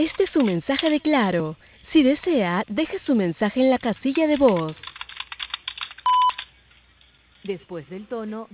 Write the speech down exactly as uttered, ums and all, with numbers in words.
Este es un mensaje de Claro. Si desea, deje su mensaje en la casilla de voz. Después del tono,